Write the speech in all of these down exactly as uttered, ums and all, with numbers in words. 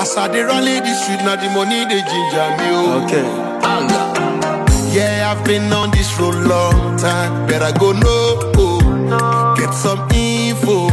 As I dey run the street, now the money they ginger me. Oh. Okay. Yeah, I've been on this road long time. Better go know, oh. Get some info.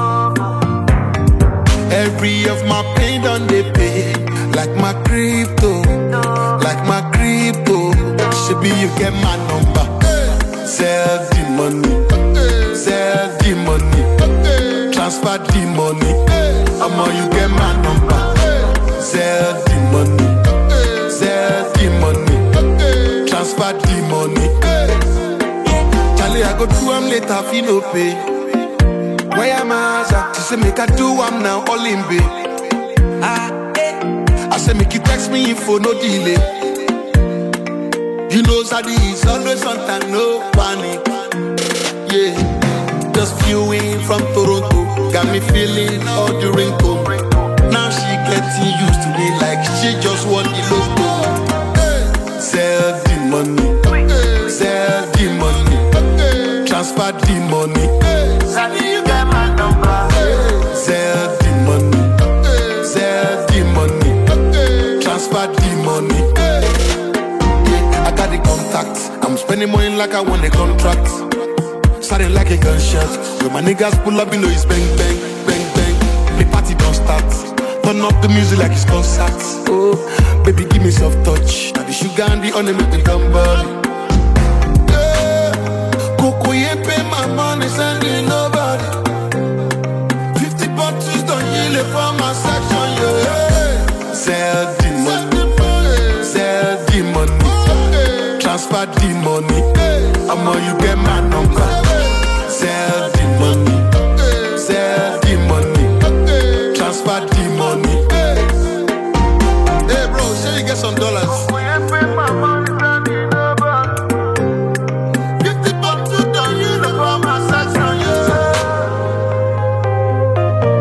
Every of my pain done they pay. Like my crypto, like my crypto. Should be you get my number. Sell the money, sell the money, transfer the money. I'ma you get my number. Sell the money, sell the money, transfer the money. Charlie, I go do am later, feel no pay. Where am I? She say make I do am now, all in bay. Ah, eh. I say make you text me info, no delay. You know Zadi is always on time, no panic. Yeah, just flew in from Toronto, got me feeling all the wrinkle. Now she getting used to me like she just want the logo. Sell the money, sell the money, transfer the money. Zadi, you get my number. Sell the money, sell the money, transfer the money. Yeah, I got the contacts. I'm spending money like I want a contract. Starting like a gunshot. When my niggas pull up, you know it's bang bang, bang bang. The party don't start. Turn up the music like it's concerts. Oh, baby, give me soft touch. Now the sugar and the honey make me come body. Yeah, Coco, you ain't pay my money, sending nobody. Fifty bottles don't yield it for my section, yeah. Sell the money, sell the money, transfer the money. I'ma you get my number. Sell the money, sell the money, transfer the money. Hey bro, say you get some dollars. Fifty bottles don't yield it for my section, yeah.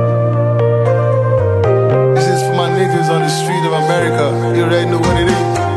This is for my niggas on the street of America. You already know what it is.